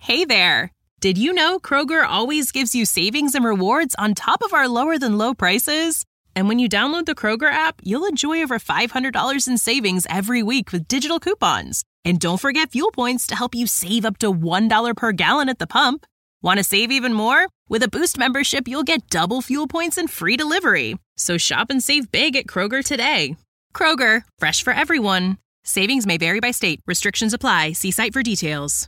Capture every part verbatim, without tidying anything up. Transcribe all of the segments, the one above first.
Hey there! Did you know Kroger always gives you savings and rewards on top of our lower-than-low prices? And when you download the Kroger app, you'll enjoy over five hundred dollars in savings every week with digital coupons. And don't forget fuel points to help you save up to one dollar per gallon at the pump. Want to save even more? With a Boost membership, you'll get double fuel points and free delivery. So shop and save big at Kroger today. Kroger, fresh for everyone. Savings may vary by state. Restrictions apply. See site for details.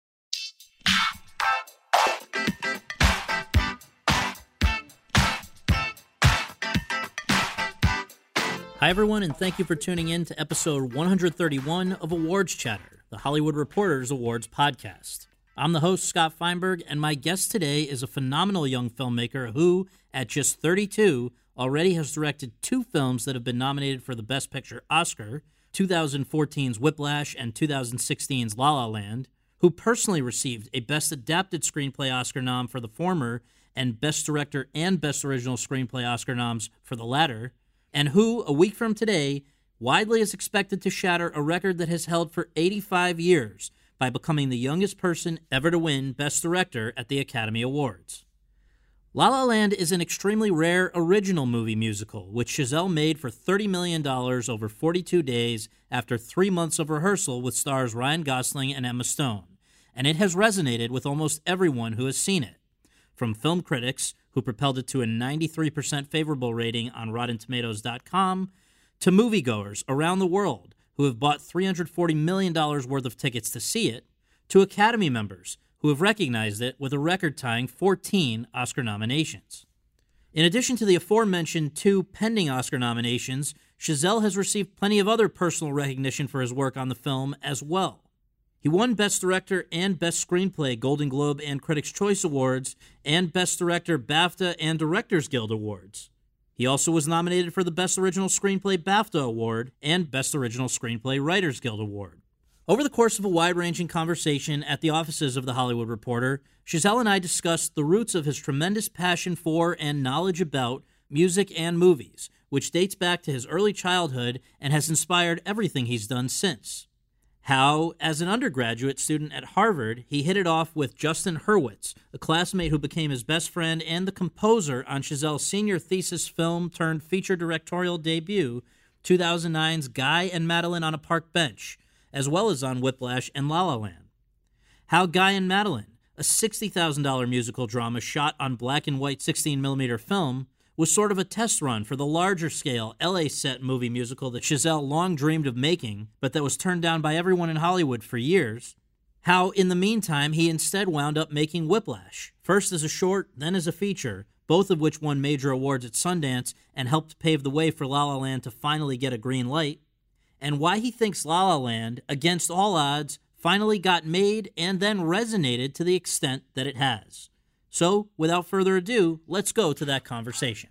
Hi, everyone, and thank you for tuning in to episode one thirty-one of Awards Chatter, the Hollywood Reporters Awards podcast. I'm the host, Scott Feinberg, and my guest today is a phenomenal young filmmaker who, at just thirty-two, already has directed two films that have been nominated for the Best Picture Oscar, twenty fourteen's Whiplash and twenty sixteen's La La Land, who personally received a Best Adapted Screenplay Oscar nom for the former and Best Director and Best Original Screenplay Oscar noms for the latter, and who, a week from today, widely is expected to shatter a record that has held for eighty-five years by becoming the youngest person ever to win Best Director at the Academy Awards. La La Land is an extremely rare original movie musical, which Chazelle made for thirty million dollars over forty-two days after three months of rehearsal with stars Ryan Gosling and Emma Stone, and it has resonated with almost everyone who has seen it. From film critics, who propelled it to a ninety-three percent favorable rating on Rotten Tomatoes dot com, to moviegoers around the world who have bought three hundred forty million dollars worth of tickets to see it, to Academy members who have recognized it with a record-tying fourteen Oscar nominations. In addition to the aforementioned two pending Oscar nominations, Chazelle has received plenty of other personal recognition for his work on the film as well. He won Best Director and Best Screenplay Golden Globe and Critics' Choice Awards, and Best Director BAFTA and Directors Guild Awards. He also was nominated for the Best Original Screenplay BAFTA Award and Best Original Screenplay Writers Guild Award. Over the course of a wide-ranging conversation at the offices of The Hollywood Reporter, Chazelle and I discussed the roots of his tremendous passion for and knowledge about music and movies, which dates back to his early childhood and has inspired everything he's done since. How, as an undergraduate student at Harvard, he hit it off with Justin Hurwitz, a classmate who became his best friend and the composer on Chazelle's senior thesis film-turned-feature directorial debut, two thousand nine's Guy and Madeline on a Park Bench, as well as on Whiplash and La La Land. How Guy and Madeline, a sixty thousand dollars musical drama shot on black and white sixteen millimeter film, was sort of a test run for the larger-scale L A-set movie musical that Chazelle long dreamed of making, but that was turned down by everyone in Hollywood for years. How, in the meantime, he instead wound up making Whiplash, first as a short, then as a feature, both of which won major awards at Sundance and helped pave the way for La La Land to finally get a green light. And why he thinks La La Land, against all odds, finally got made and then resonated to the extent that it has. So, without further ado, let's go to that conversation.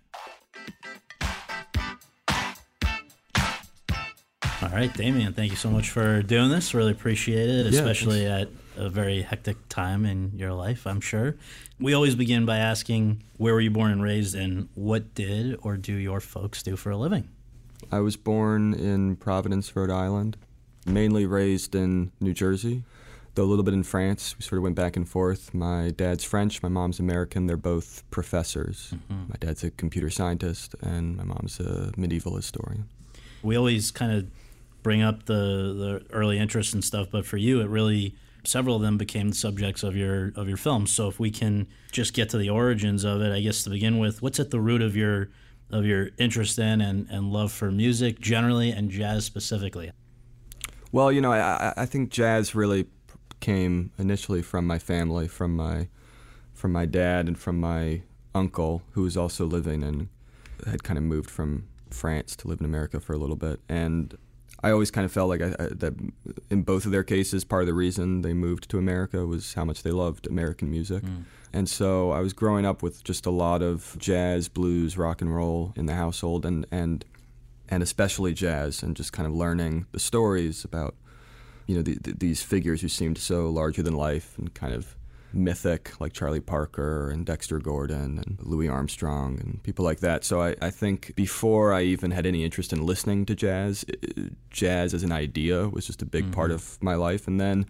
All right, Damien, thank you so much for doing this. Really appreciate it, especially yeah, at a very hectic time in your life, I'm sure. We always begin by asking, where were you born and raised, and what did or do your folks do for a living? I was born in Providence, Rhode Island, mainly raised in New Jersey. Though a little bit in France. We sort of went back and forth. My dad's French, my mom's American. They're both professors. Mm-hmm. My dad's a computer scientist, and my mom's a medieval historian. We always kind of bring up the, the early interests and stuff, but for you, it really, several of them became the subjects of your of your films. So if we can just get to the origins of it, I guess to begin with, what's at the root of your of your interest in and, and love for music generally and jazz specifically? Well, you know, I, I think jazz really came initially from my family, from my from my dad and from my uncle, who was also living and had kind of moved from France to live in America for a little bit. And I always kind of felt like I, I, that in both of their cases, part of the reason they moved to America was how much they loved American music. Mm. And so I was growing up with just a lot of jazz, blues, rock and roll in the household, and and and especially jazz, and just kind of learning the stories about, you know, the, the, these figures who seemed so larger than life and kind of mythic, like Charlie Parker and Dexter Gordon and Louis Armstrong and people like that. So I, I think before I even had any interest in listening to jazz, jazz as an idea was just a big mm-hmm. part of my life. And then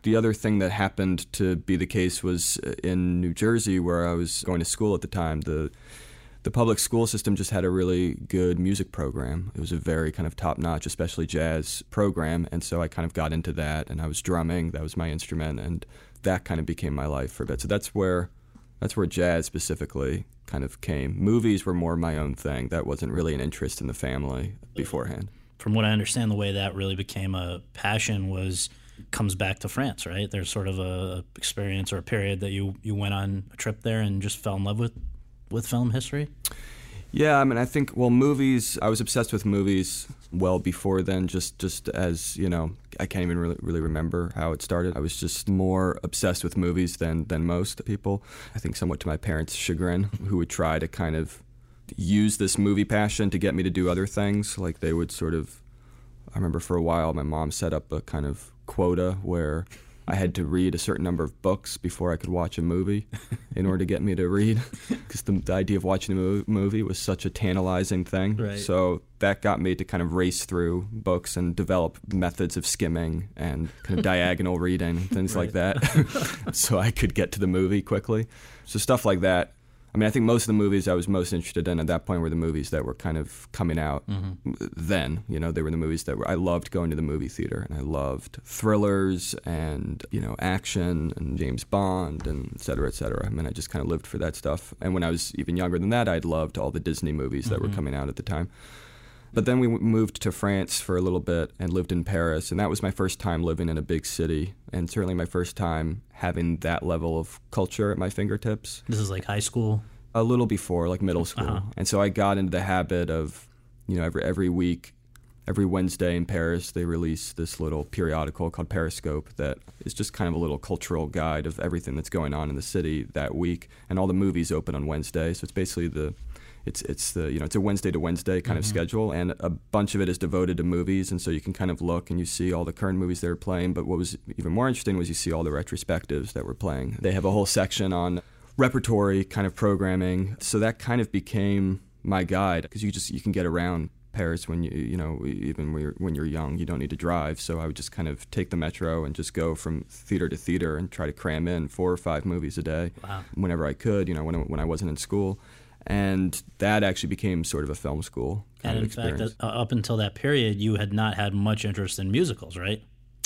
The other thing that happened to be the case was in New Jersey, where I was going to school at the time. The the public school system just had a really good music program. It was a very kind of top-notch, especially jazz program, and so I kind of got into that, and I was drumming. That was my instrument, and that kind of became my life for a bit. So that's where that's where jazz specifically kind of came. Movies were more my own thing. That wasn't really an interest in the family beforehand. From what I understand, the way that really became a passion was comes back to France, right? There's sort of a experience or a period that you, you went on a trip there and just fell in love with, with film history? Yeah, I mean, I think, well, movies, I was obsessed with movies well before then, just, just as, you know, I can't even really, really remember how it started. I was just more obsessed with movies than, than most people. I think somewhat to my parents' chagrin, who would try to kind of use this movie passion to get me to do other things. Like they would sort of, I remember for a while my mom set up a kind of quota where I had to read a certain number of books before I could watch a movie in order to get me to read, because the, the idea of watching a movie was such a tantalizing thing. Right. So that got me to kind of race through books and develop methods of skimming and kind of diagonal reading, things Right. like that, so I could get to the movie quickly. So stuff like that. I mean, I think most of the movies I was most interested in at that point were the movies that were kind of coming out mm-hmm. then. You know, they were the movies that were, I loved going to the movie theater, and I loved thrillers and, you know, action and James Bond and et cetera, et cetera. I mean, I just kind of lived for that stuff. And when I was even younger than that, I'd loved all the Disney movies that mm-hmm. were coming out at the time. But then we moved to France for a little bit and lived in Paris, and that was my first time living in a big city, and certainly my first time having that level of culture at my fingertips. This is like high school? A little before, like middle school. Uh-huh. And so I got into the habit of, you know, every every week, every Wednesday in Paris, they release this little periodical called Periscope that is just kind of a little cultural guide of everything that's going on in the city that week, and all the movies open on Wednesday, so it's basically the It's it's the you know it's a Wednesday to Wednesday kind mm-hmm. of schedule, and a bunch of it is devoted to movies, and so you can kind of look and you see all the current movies that are playing. But what was even more interesting was you see all the retrospectives that were playing. They have a whole section on repertory kind of programming, so that kind of became my guide, because you just you can get around Paris when you you know even when you're when you're young, you don't need to drive. So I would just kind of take the metro and just go from theater to theater and try to cram in four or five movies a day wow. whenever I could. You know, when when I wasn't in school. And that actually became sort of a film school kind and of in experience. fact, uh, up until that period, you had not had much interest in musicals, right?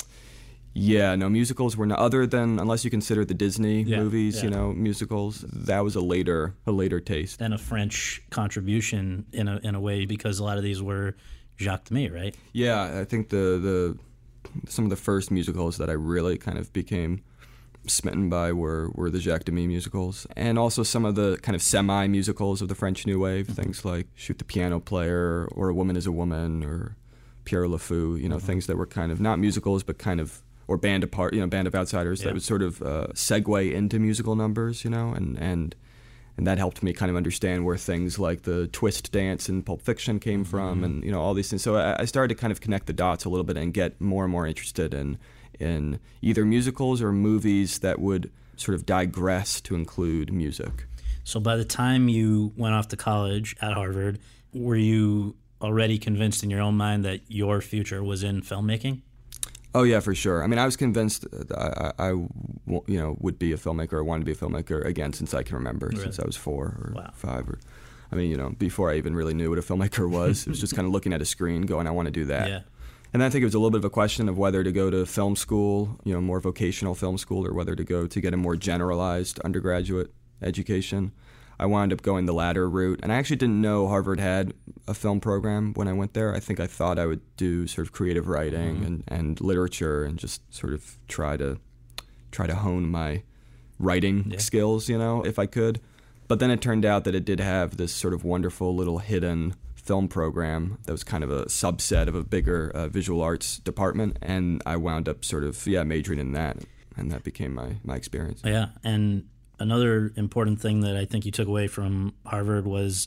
Yeah, no, musicals were not, other than, unless you consider the Disney yeah, movies, yeah. you know, musicals, that was a later a later taste. And a French contribution in a in a way, because a lot of these were Jacques Demy, right? Yeah, I think the, the some of the first musicals that I really kind of became smitten by were, were the Jacques Demy musicals, and also some of the kind of semi-musicals of the French New Wave, mm-hmm. things like Shoot the Piano Player or A Woman is a Woman or Pierre Le Fou, you know, mm-hmm. things that were kind of not musicals but kind of, or Band Apart, you know, Band of Outsiders, yeah. that would sort of uh, segue into musical numbers, you know, and, and and that helped me kind of understand where things like the twist dance in Pulp Fiction came from, mm-hmm. and, you know, all these things. So I, I started to kind of connect the dots a little bit and get more and more interested in in either musicals or movies that would sort of digress to include music. So by the time you went off to college at Harvard, were you already convinced in your own mind that your future was in filmmaking? Oh, yeah, for sure. I mean, I was convinced that I, I you know, would be a filmmaker or wanted to be a filmmaker, again, since I can remember, really? since I was four or wow. five. Or, I mean, you know, before I even really knew what a filmmaker was. It was just kind of looking at a screen going, I want to do that. Yeah. And I think it was a little bit of a question of whether to go to film school, you know, more vocational film school, or whether to go to get a more generalized undergraduate education. I wound up going the latter route. And I actually didn't know Harvard had a film program when I went there. I think I thought I would do sort of creative writing mm-hmm. and, and literature and just sort of try to try to hone my writing yeah. skills, you know, if I could. But then it turned out that it did have this sort of wonderful little hidden film program that was kind of a subset of a bigger uh, visual arts department, and I wound up sort of yeah majoring in that, and that became my my experience. Yeah, and another important thing that I think you took away from Harvard was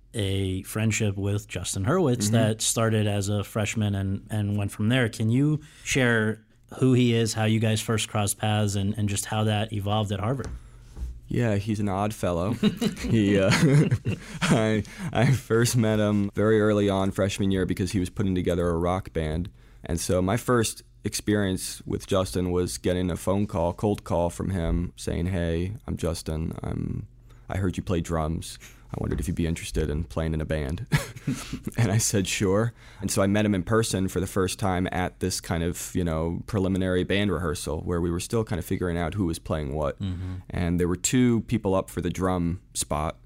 a friendship with Justin Hurwitz mm-hmm. that started as a freshman and, and went from there. Can you share who he is, how you guys first crossed paths, and, and just how that evolved at Harvard? Yeah, he's an odd fellow. he, uh, I, I first met him very early on freshman year because he was putting together a rock band. And so my first experience with Justin was getting a phone call, cold call from him saying, "Hey, I'm Justin. I'm, I heard you play drums. I wondered if you'd be interested in playing in a band." And I said, sure. And so I met him in person for the first time at this kind of, you know, preliminary band rehearsal where we were still kind of figuring out who was playing what. Mm-hmm. And there were two people up for the drum spot,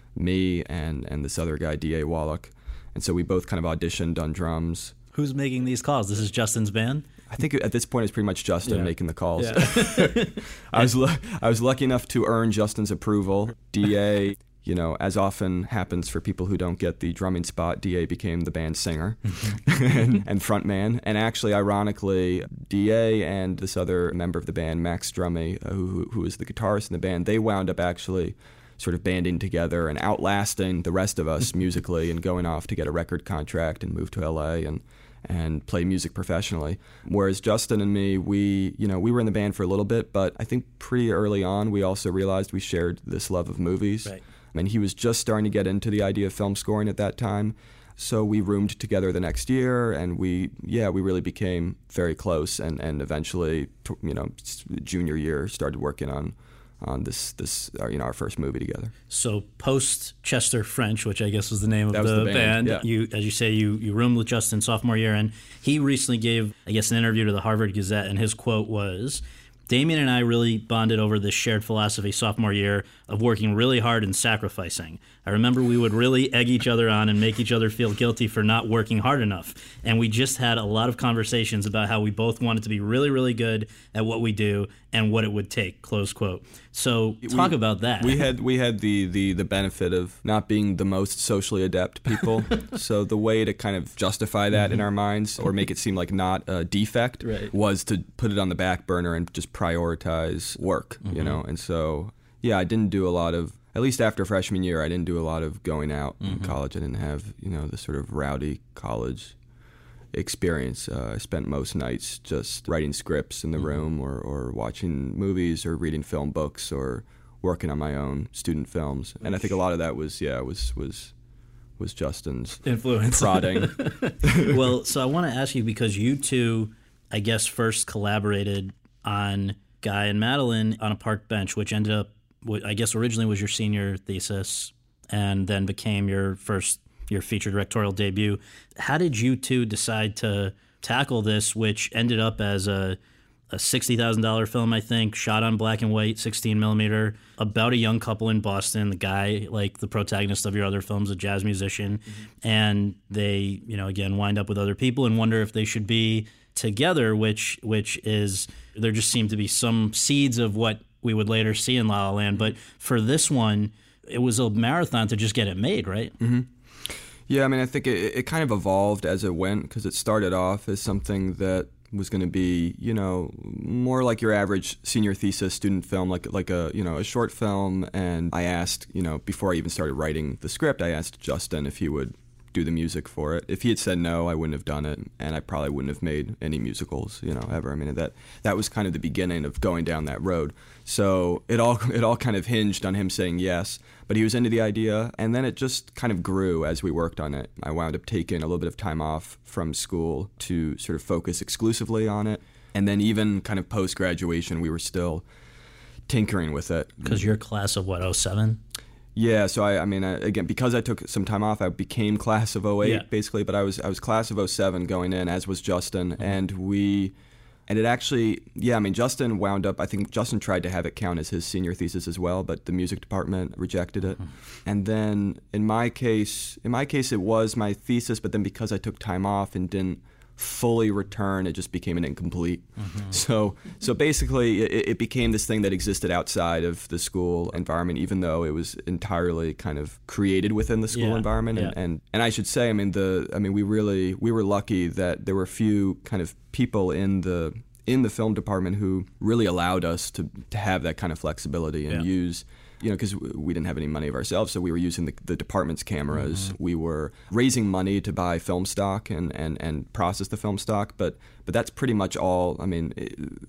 me and, and this other guy, D A Wallach. And so we both kind of auditioned on drums. Who's making these calls? This is Justin's band? I think at this point it's pretty much Justin yeah. making the calls. Yeah. I was lu- I was lucky enough to earn Justin's approval. D A, you know, as often happens for people who don't get the drumming spot, D A became the band singer and, and front man. And actually, ironically, D A and this other member of the band, Max Drummy, uh, who who is the guitarist in the band, they wound up actually sort of banding together and outlasting the rest of us musically and going off to get a record contract and move to L A and and play music professionally. Whereas Justin and me, we, you know, we were in the band for a little bit, but I think pretty early on we also realized we shared this love of movies. Right. I mean, he was just starting to get into the idea of film scoring at that time. So we roomed together the next year, and we, yeah, we really became very close. And, and eventually, you know, junior year, started working on on this, this uh, you know, our first movie together. So post Chester French, which I guess was the name of that the, was the band, band yeah. you, as you say, you, you roomed with Justin sophomore year, and he recently gave, I guess, an interview to the Harvard Gazette, and his quote was, "Damien and I really bonded over this shared philosophy sophomore year of working really hard and sacrificing. I remember we would really egg each other on and make each other feel guilty for not working hard enough. And we just had a lot of conversations about how we both wanted to be really, really good at what we do and what it would take," close quote. So talk we, about that. We had we had the, the, the benefit of not being the most socially adept people. So the way to kind of justify that mm-hmm. in our minds or make it seem like not a defect right. was to put it on the back burner and just prioritize work, mm-hmm. you know. And so, yeah, I didn't do a lot of, at least after freshman year, I didn't do a lot of going out mm-hmm. in college. I didn't have, you know, the sort of rowdy college experience. Uh, I spent most nights just writing scripts in the mm-hmm. room or, or watching movies or reading film books or working on my own student films. And I think a lot of that was, yeah, was was was Justin's influence. Prodding. Well, so I want to ask you, because you two, I guess, first collaborated on Guy and Madeline on a Park Bench, which ended up, I guess, originally was your senior thesis and then became your first your feature directorial debut. How did you two decide to tackle this, which ended up as a, a sixty thousand dollars film, I think, shot on black and white, sixteen millimeter, about a young couple in Boston, the guy, like the protagonist of your other films, a jazz musician, mm-hmm. and they, you know, again, wind up with other people and wonder if they should be together, which which is, there just seemed to be some seeds of what we would later see in La La Land. But for this one, it was a marathon to just get it made, right? Mm-hmm. Yeah, I mean, I think it, it kind of evolved as it went, because it started off as something that was going to be, you know, more like your average senior thesis student film, like like a, you know, a short film. And I asked, you know, before I even started writing the script, I asked Justin if he would do the music for it. If he had said no, I wouldn't have done it, and I probably wouldn't have made any musicals, you know, ever. I mean, that that was kind of the beginning of going down that road. So it all it all kind of hinged on him saying yes, but he was into the idea, and then it just kind of grew as we worked on it. I wound up taking a little bit of time off from school to sort of focus exclusively on it, and then even kind of post-graduation, we were still tinkering with it. Because you're class of what, oh seven? Yeah, so I, I mean, I, again, because I took some time off, I became class of oh eight, yeah. basically, but I was I was class of oh seven going in, as was Justin, mm-hmm. and we, and it actually, yeah, I mean, Justin wound up, I think Justin tried to have it count as his senior thesis as well, but the music department rejected it. Mm-hmm. And then in my case, in my case, it was my thesis, but then because I took time off and didn't fully return, it just became an incomplete. Mm-hmm. So so basically it, it became this thing that existed outside of the school environment, even though it was entirely kind of created within the school yeah, environment. Yeah. And, and and I should say, I mean the I mean we really we were lucky that there were a few kind of people in the in the film department who really allowed us to, to have that kind of flexibility and yeah. use, you know, because we didn't have any money of ourselves, so we were using the, the department's cameras. Mm-hmm. We were raising money to buy film stock and, and, and process the film stock, but but that's pretty much all. I mean, it,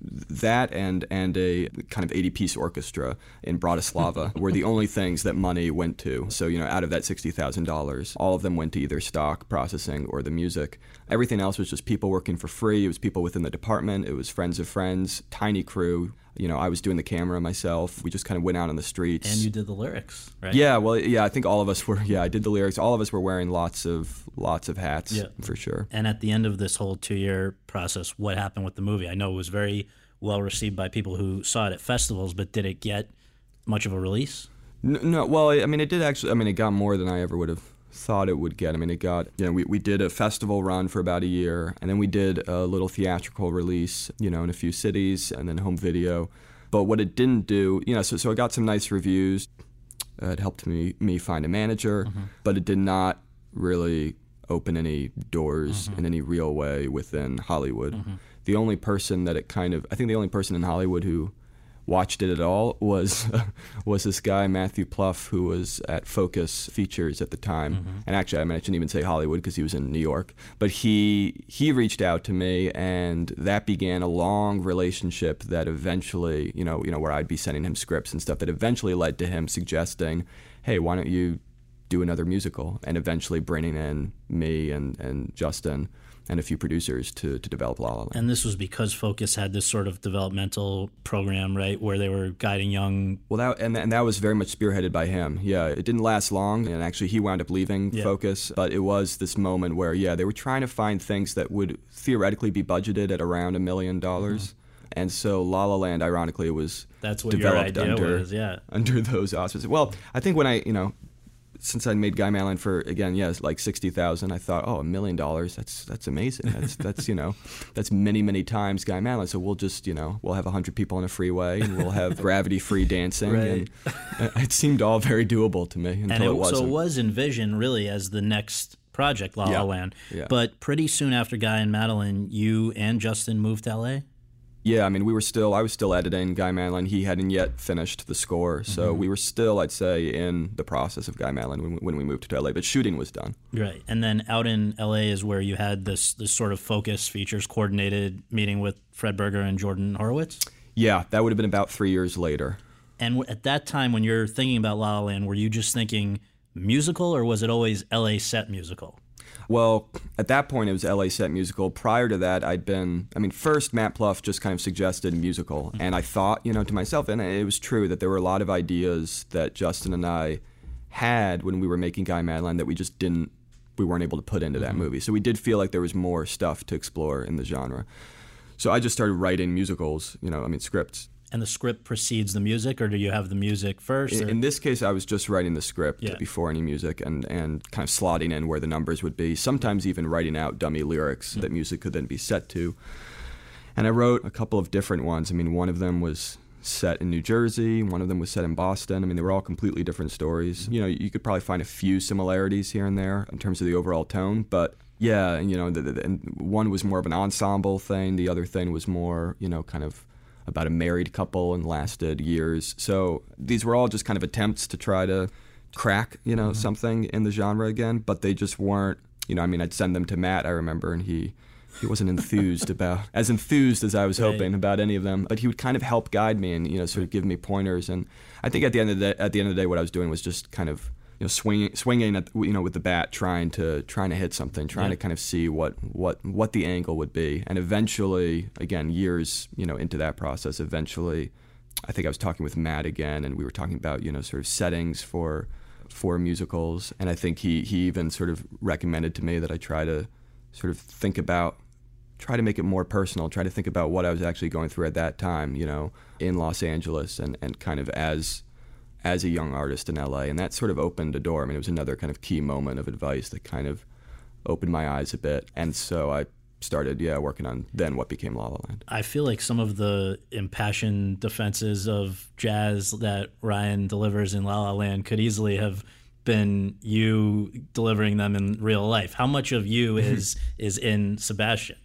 that and and a kind of eighty-piece orchestra in Bratislava were the only things that money went to. So, you know, out of that sixty thousand dollars, all of them went to either stock, processing, or the music. Everything else was just people working for free. It was people within the department. It was friends of friends, tiny crew. You know, I was doing the camera myself. We just kind of went out on the streets. And you did the lyrics, right? Yeah, well, yeah, I think all of us were, yeah, I did the lyrics. All of us were wearing lots of lots of hats, yeah. for sure. And at the end of this whole two-year process, what happened with the movie? I know it was very well received by people who saw it at festivals, but did it get much of a release? No, no well, I mean, it did actually, I mean, it got more than I ever would have thought it would get. I mean, it got, you know, we, we did a festival run for about a year, and then we did a little theatrical release, you know, in a few cities, and then home video. But what it didn't do, you know, so so it got some nice reviews. Uh, it helped me me find a manager, mm-hmm. but it did not really open any doors mm-hmm. in any real way within Hollywood. Mm-hmm. The only person that it kind of, I think the only person in Hollywood who watched it at all was was this guy, Matthew Plouffe, who was at Focus Features at the time. Mm-hmm. And actually, I mean, I shouldn't even say Hollywood because he was in New York. But he he reached out to me, and that began a long relationship that eventually, you know, you know, where I'd be sending him scripts and stuff that eventually led to him suggesting, hey, why don't you do another musical? And eventually bringing in me and, and Justin and a few producers to, to develop La La Land. And this was because Focus had this sort of developmental program, right, where they were guiding young... Well, that and, and that was very much spearheaded by him. Yeah, it didn't last long, and actually he wound up leaving yeah. Focus, but it was this moment where, yeah, they were trying to find things that would theoretically be budgeted at around a million dollars. Mm-hmm. And so La La Land, ironically, was That's what developed your idea under, was, yeah. under those auspices. Well, I think when I, you know... Since I made Guy Madeline for, again, yes, like sixty thousand, I thought, oh, a million dollars, that's that's amazing. That's, that's you know, that's many, many times Guy Madeline. So we'll just, you know, we'll have one hundred people on a freeway, and we'll have gravity-free dancing. Right. And it seemed all very doable to me until and it, it wasn't. So it was envisioned really as the next project, La La yeah. Land. Yeah. But pretty soon after Guy and Madeline, you and Justin moved to L A? Yeah, I mean, we were still, I was still editing Guy Madeline. He hadn't yet finished the score. So mm-hmm. we were still, I'd say, in the process of Guy Madeline when we, when we moved to L A. But shooting was done. Right. And then out in L A is where you had this, this sort of Focus Features coordinated meeting with Fred Berger and Jordan Horowitz? Yeah, that would have been about three years later. And at that time, when you're thinking about La La Land, were you just thinking musical, or was it always L A set musical? Well, at that point, it was L A set musical. Prior to that, I'd been, I mean, first, Matt Plouffe just kind of suggested musical. And I thought, you know, to myself, and it was true, that there were a lot of ideas that Justin and I had when we were making Guy Madeline that we just didn't, we weren't able to put into that mm-hmm. movie. So we did feel like there was more stuff to explore in the genre. So I just started writing musicals, you know, I mean, scripts. And the script precedes the music, or do you have the music first? In, in this case, I was just writing the script yeah. before any music and, and kind of slotting in where the numbers would be, sometimes even writing out dummy lyrics mm-hmm. that music could then be set to. And I wrote a couple of different ones. I mean, one of them was set in New Jersey, one of them was set in Boston. I mean, they were all completely different stories. You know, you could probably find a few similarities here and there in terms of the overall tone, but yeah, and, you know, the, the, and one was more of an ensemble thing, the other thing was more, you know, kind of about a married couple and lasted years. So these were all just kind of attempts to try to crack, you know, mm-hmm. something in the genre again, but they just weren't, you know, I mean, I'd send them to Matt, I remember, and he he wasn't enthused about, as enthused as I was right. hoping about any of them, but he would kind of help guide me and, you know, sort of give me pointers. And I think at the end of the day, at the end of the day, what I was doing was just kind of, you know, swinging, swinging at, you know, with the bat, trying to trying to hit something, trying yeah. to kind of see what, what what the angle would be, and eventually, again, years, you know, into that process, eventually, I think I was talking with Matt again, and we were talking about, you know, sort of settings for for musicals, and I think he he even sort of recommended to me that I try to sort of think about, try to make it more personal, try to think about what I was actually going through at that time, you know, in Los Angeles, and and kind of as. as a young artist in L A, and that sort of opened a door. I mean, it was another kind of key moment of advice that kind of opened my eyes a bit, and so I started, yeah, working on then what became La La Land. I feel like some of the impassioned defenses of jazz that Ryan delivers in La La Land could easily have been you delivering them in real life. How much of you is is in Sebastian?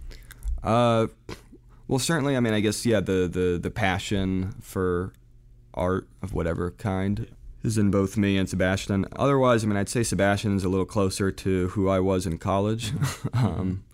Uh, well, certainly, I mean, I guess, yeah, the, the, the passion for art of whatever kind is in both me and Sebastian. Otherwise, I mean, I'd say Sebastian is a little closer to who I was in college, um,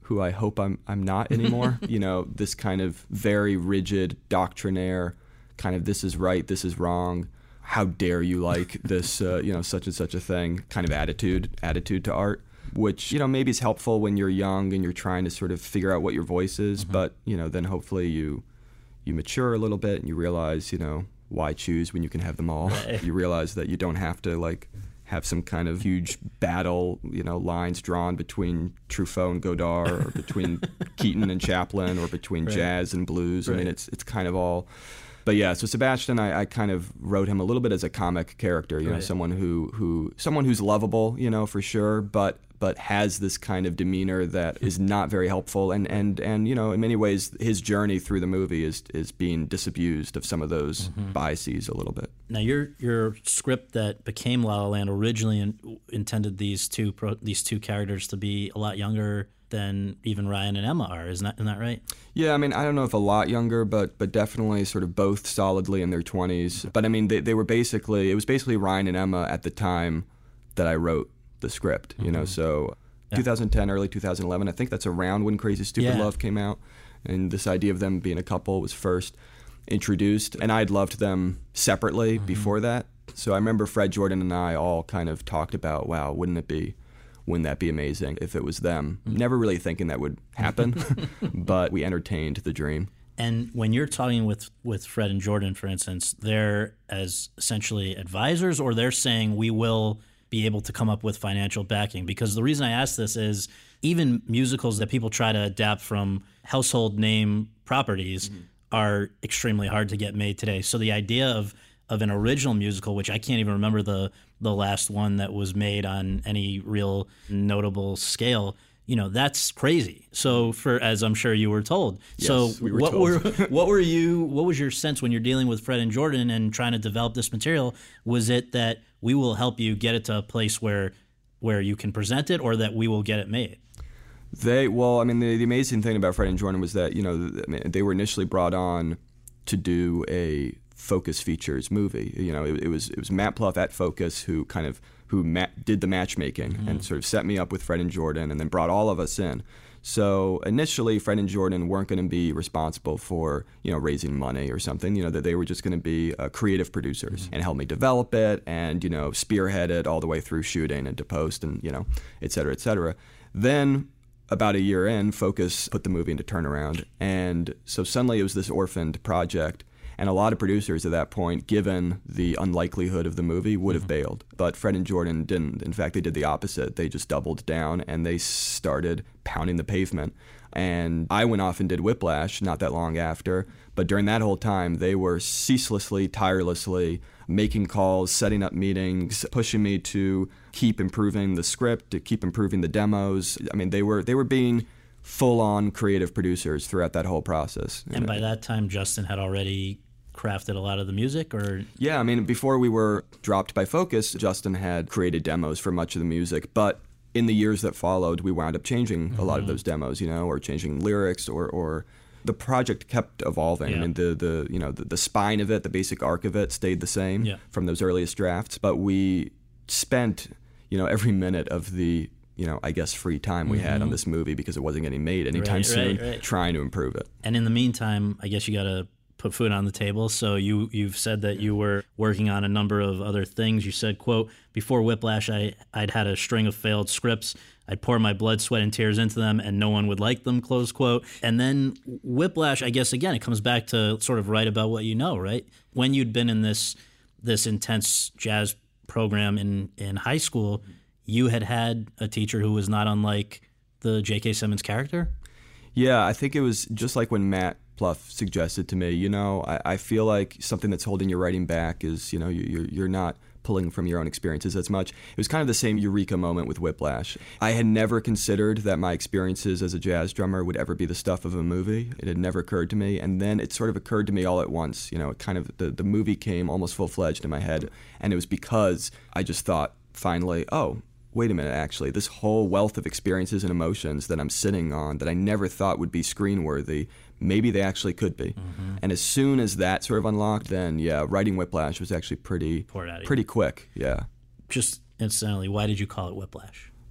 who I hope I'm I'm not anymore. You know, this kind of very rigid doctrinaire, kind of this is right, this is wrong. How dare you like this, uh, you know, such and such a thing kind of attitude, attitude to art, which, you know, maybe is helpful when you're young and you're trying to sort of figure out what your voice is. Mm-hmm. But, you know, then hopefully you you mature a little bit and you realize, you know, why choose when you can have them all? Right. You realize that you don't have to, like, have some kind of huge battle, you know, lines drawn between Truffaut and Godard, or between Keaton and Chaplin, or between right. jazz and blues. Right. I mean, it's it's kind of all... But yeah, so Sebastian, I, I kind of wrote him a little bit as a comic character, you right. know, someone who, who someone who's lovable, you know, for sure, but but has this kind of demeanor that is not very helpful, and, and, and you know, in many ways, his journey through the movie is is being disabused of some of those mm-hmm. biases a little bit. Now, your your script that became La La Land originally in, intended these two pro, these two characters to be a lot younger than even Ryan and Emma are. Isn't that, isn't that right? Yeah, I mean, I don't know if a lot younger, but but definitely sort of both solidly in their twenties. But I mean, they, they were basically, it was basically Ryan and Emma at the time that I wrote the script, you mm-hmm. know, so yeah. twenty ten, early two thousand eleven, I think that's around when Crazy Stupid yeah. Love came out. And this idea of them being a couple was first introduced. And I'd loved them separately mm-hmm. before that. So I remember Fred Jordan and I all kind of talked about, wow, wouldn't it be... Wouldn't that be amazing if it was them? Never really thinking that would happen, but we entertained the dream. And when you're talking with, with Fred and Jordan, for instance, they're as essentially advisors, or they're saying we will be able to come up with financial backing? Because the reason I ask this is even musicals that people try to adapt from household name properties mm-hmm. are extremely hard to get made today. So the idea of of an original musical, which I can't even remember the the last one that was made on any real notable scale, you know, that's crazy. So for, as I'm sure you were told. Yes, so we were what told. were what were you what was your sense when you're dealing with Fred and Jordan and trying to develop this material? Was it that we will help you get it to a place where where you can present it, or that we will get it made? They well, I mean, the, the amazing thing about Fred and Jordan was that, you know, they were initially brought on to do a Focus Features movie. You know, it, it was it was Matt Pluff at Focus who kind of who ma- did the matchmaking mm-hmm. and sort of set me up with Fred and Jordan, and then brought all of us in. So initially, Fred and Jordan weren't going to be responsible for, you know, raising money or something. You know, that they were just going to be uh, creative producers mm-hmm. and help me develop it, and, you know, spearhead it all the way through shooting and to post, and, you know, et cetera, et cetera. Then about a year in, Focus put the movie into turnaround, and so suddenly it was this orphaned project. And a lot of producers at that point, given the unlikelihood of the movie, would have mm-hmm. bailed. But Fred and Jordan didn't. In fact, they did the opposite. They just doubled down, and they started pounding the pavement. And I went off and did Whiplash not that long after. But during that whole time, they were ceaselessly, tirelessly making calls, setting up meetings, pushing me to keep improving the script, to keep improving the demos. I mean, they were they were being full-on creative producers throughout that whole process. And by that time, Justin had already crafted a lot of the music, or? Yeah, I mean, before we were dropped by Focus, Justin had created demos for much of the music, but in the years that followed, we wound up changing mm-hmm. a lot of those demos, you know, or changing lyrics, or, or the project kept evolving. Yeah. I mean, the, the you know the, the spine of it, the basic arc of it stayed the same yeah. from those earliest drafts, but we spent, you know, every minute of the, you know, I guess free time we mm-hmm. had on this movie, because it wasn't getting made anytime right, soon, right, right. trying to improve it. And in the meantime, I guess you got to put food on the table. So you, you've said that you were working on a number of other things. You said, quote, before Whiplash, I, I'd had a string of failed scripts. I'd pour my blood, sweat, and tears into them, and no one would like them, close quote. And then Whiplash, I guess, again, it comes back to sort of write about what you know, right? When you'd been in this this intense jazz program in, in high school, you had had a teacher who was not unlike the J K. Simmons character? Yeah, I think it was just like when Matt Pluff suggested to me, you know, I, I feel like something that's holding your writing back is, you know, you're, you're not pulling from your own experiences as much. It was kind of the same eureka moment with Whiplash. I had never considered that my experiences as a jazz drummer would ever be the stuff of a movie. It had never occurred to me. And then it sort of occurred to me all at once. You know, it kind of, the, the movie came almost full-fledged in my head. And it was because I just thought, finally, oh, wait a minute, actually, this whole wealth of experiences and emotions that I'm sitting on that I never thought would be screen-worthy, maybe they actually could be. Mm-hmm. And as soon as that sort of unlocked, then, yeah, writing Whiplash was actually pretty pretty quick, yeah. Just incidentally, why did you call it Whiplash?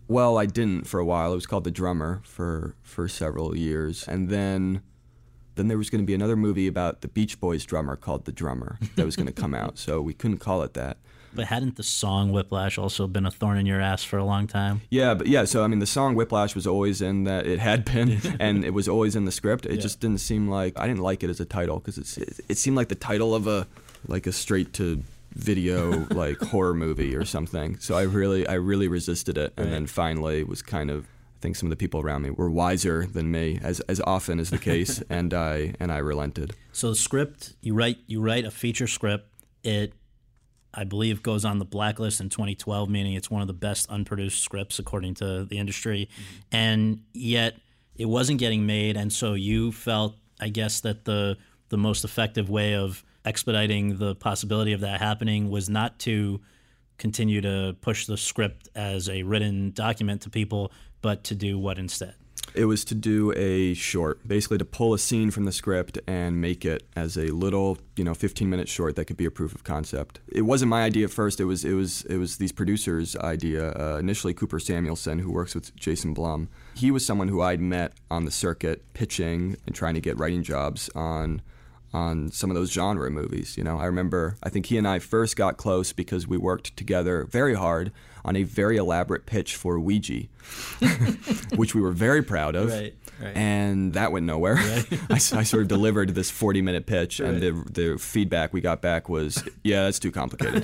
Well, I didn't for a while. It was called The Drummer for, for several years. And then then there was going to be another movie about the Beach Boys drummer called The Drummer that was going to come out. So we couldn't call it that. But hadn't the song Whiplash also been a thorn in your ass for a long time? Yeah, but yeah, so I mean the song Whiplash was always in that, it had been, and it was always in the script. It yeah. just didn't seem like, I didn't like it as a title because it's it, it seemed like the title of a like a straight to video like horror movie or something. So I really I really resisted it, and right. then finally was kind of, I think some of the people around me were wiser than me, as as often is the case, and I and I relented. So the script, you write you write a feature script. It, I believe, goes on the blacklist in twenty twelve, meaning it's one of the best unproduced scripts according to the industry, mm-hmm. and yet it wasn't getting made. And so you felt, I guess, that the the most effective way of expediting the possibility of that happening was not to continue to push the script as a written document to people, but to do what instead? It was to do a short, basically to pull a scene from the script and make it as a little, you know, fifteen-minute short that could be a proof of concept. It wasn't my idea at first. It was it was it was these producers' idea. Uh, initially, Cooper Samuelson, who works with Jason Blum, he was someone who I'd met on the circuit, pitching and trying to get writing jobs on. on some of those genre movies. You know, I remember, I think he and I first got close because we worked together very hard on a very elaborate pitch for Ouija, which we were very proud of. Right, right. And that went nowhere. Right. I, I sort of delivered this forty-minute pitch, right. and the, the feedback we got back was, yeah, that's too complicated.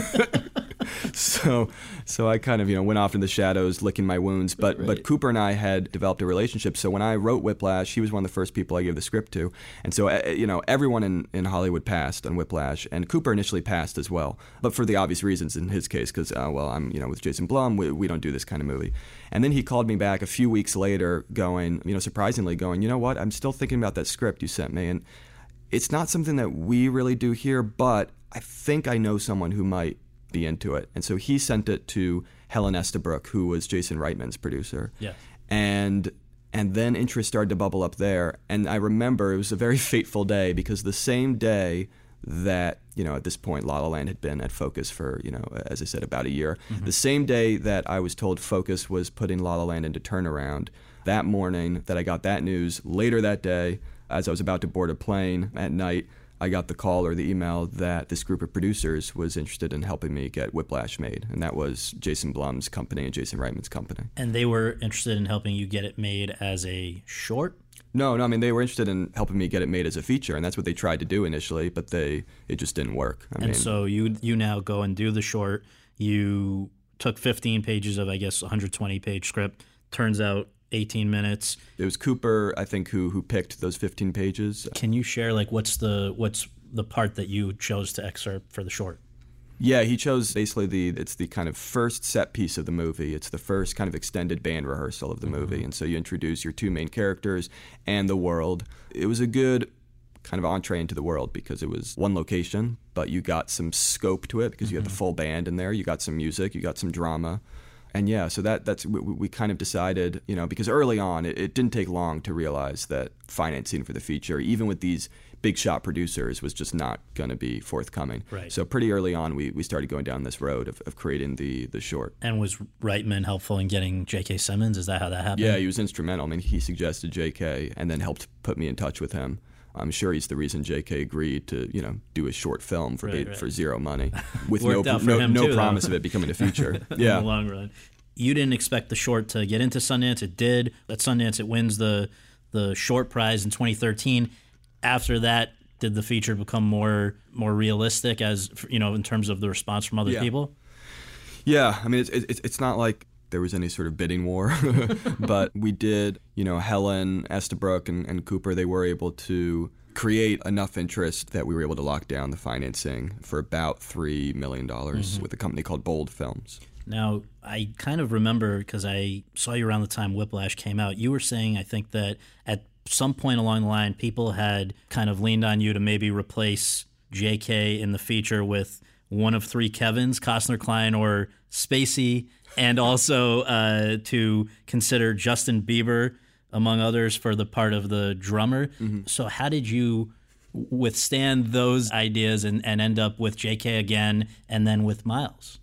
So, so I kind of, you know, went off in the shadows, licking my wounds. But, right. but Cooper and I had developed a relationship. So when I wrote Whiplash, he was one of the first people I gave the script to. And so, uh, you know, everyone in, in Hollywood passed on Whiplash, and Cooper initially passed as well. But for the obvious reasons in his case, because, uh, well, I'm, you know, with Jason Blum, we, we don't do this kind of movie. And then he called me back a few weeks later, going, you know, surprisingly, going, you know what, I'm still thinking about that script you sent me, and it's not something that we really do here, but I think I know someone who might be into it. And so he sent it to Helen Estabrook, who was Jason Reitman's producer. Yeah. And and then interest started to bubble up there. And I remember it was a very fateful day, because the same day that, you know, at this point La La Land had been at Focus for, you know, as I said, about a year. Mm-hmm. The same day that I was told Focus was putting La La Land into turnaround, that morning that I got that news, later that day, as I was about to board a plane at night, I got the call or the email that this group of producers was interested in helping me get Whiplash made. And that was Jason Blum's company and Jason Reitman's company. And they were interested in helping you get it made as a short? No, no, I mean, they were interested in helping me get it made as a feature, and that's what they tried to do initially, but they it just didn't work. I and mean, so you you now go and do the short. You took fifteen pages of, I guess, one hundred twenty page script. Turns out eighteen minutes. It was Cooper, I think, who who picked those fifteen pages. Can you share, like, what's the what's the part that you chose to excerpt for the short? Yeah, he chose basically the, it's the kind of first set piece of the movie. It's the first kind of extended band rehearsal of the movie. Mm-hmm. And so you introduce your two main characters and the world. It was a good kind of entree into the world because it was one location, but you got some scope to it because mm-hmm. you had the full band in there. You got some music, you got some drama. And yeah, so that that's we, we kind of decided, you know, because early on it, it didn't take long to realize that financing for the feature, even with these big shot producers, was just not going to be forthcoming. Right. So pretty early on, we, we started going down this road of, of creating the the short. And was Reitman helpful in getting J K. Simmons? Is that how that happened? Yeah, he was instrumental. I mean, he suggested J K and then helped put me in touch with him. I'm sure he's the reason J K agreed to, you know, do a short film for right, ba- right. for zero money, with Worked no out for no, him no too, promise though. of it becoming a feature. In Yeah, the long run. You didn't expect the short to get into Sundance. It did. At Sundance, it wins the the short prize in twenty thirteen. After that, did the feature become more more realistic, as you know, in terms of the response from other yeah. people? Yeah, I mean, it's it's it's not like there was any sort of bidding war, but we did, you know, Helen Estabrook and, and Cooper, they were able to create enough interest that we were able to lock down the financing for about three million dollars mm-hmm. with a company called Bold Films. Now, I kind of remember, because I saw you around the time Whiplash came out, you were saying, I think, that at some point along the line, people had kind of leaned on you to maybe replace J K in the feature with one of three Kevins, Costner, Klein, or Spacey, and also uh, to consider Justin Bieber, among others, for the part of the drummer. Mm-hmm. So how did you withstand those ideas and, and end up with J K again and then with Miles?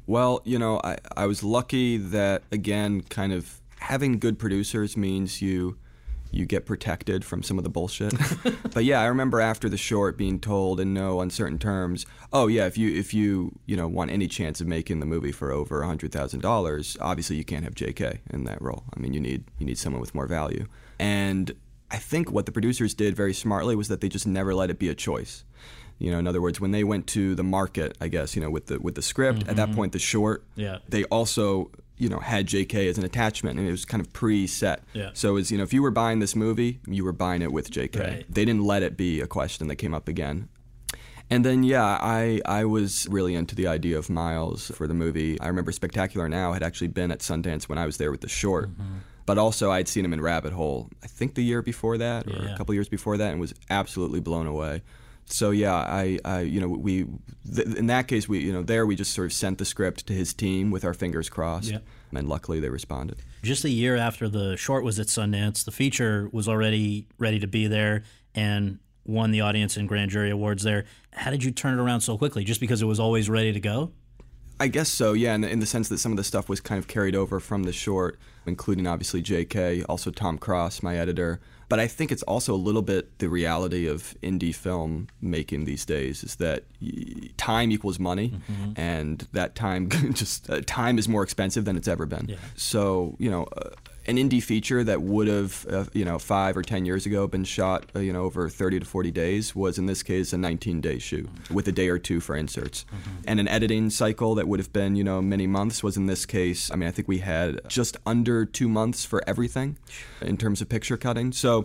Well, you know, I, I was lucky that, again, kind of having good producers means you you get protected from some of the bullshit. But yeah, I remember after the short being told in no uncertain terms, oh yeah, if you if you you know want any chance of making the movie for over a hundred thousand dollars, obviously you can't have J K in that role. I mean, you need you need someone with more value. And I think what the producers did very smartly was that they just never let it be a choice. You know, in other words, when they went to the market, I guess, you know, with the with the script, mm-hmm. at that point, the short, yeah. they also, you know, had J K as an attachment, and it was kind of pre-set. Yeah. So, it was, you know, if you were buying this movie, you were buying it with J K. Right. They didn't let it be a question that came up again. And then, yeah, I, I was really into the idea of Miles for the movie. I remember Spectacular Now had actually been at Sundance when I was there with the short. Mm-hmm. But also, I'd seen him in Rabbit Hole, I think the year before that, or yeah. a couple years before that, and was absolutely blown away. So yeah, I, I you know, we th- in that case, we you know, there we just sort of sent the script to his team with our fingers crossed, yeah. and luckily they responded. Just a year after the short was at Sundance, the feature was already ready to be there and won the Audience and Grand Jury Awards there. How did you turn it around so quickly? Just because it was always ready to go? I guess so, yeah, in the, in the sense that some of the stuff was kind of carried over from the short, including obviously J K, also Tom Cross, my editor. But I think it's also a little bit the reality of indie film making these days is that time equals money, mm-hmm. and that time just uh, time is more expensive than it's ever been. Yeah. So, you know, uh, an indie feature that would have, uh, you know, five or ten years ago been shot, uh, you know, over thirty to forty days was in this case a nineteen-day shoot with a day or two for inserts. Mm-hmm. And an editing cycle that would have been, you know, many months was in this case, I mean, I think we had just under two months for everything in terms of picture cutting. So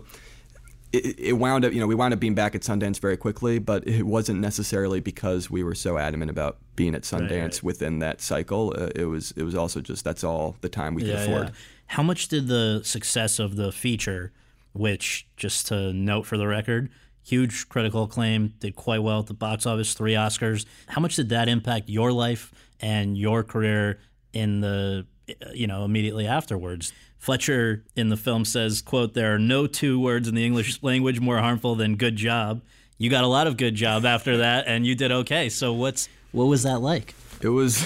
it, it wound up, you know, we wound up being back at Sundance very quickly, but it wasn't necessarily because we were so adamant about being at Sundance right, right. within that cycle. Uh, it was it was also just that's all the time we could yeah, afford. Yeah. How much did the success of the feature, which, just to note for the record, huge critical acclaim, did quite well at the box office, three Oscars, how much did that impact your life and your career in the, you know, immediately afterwards? Fletcher in the film says, quote, "There are no two words in the English language more harmful than good job." You got a lot of good job after that, and you did okay. So what's what was that like? It was...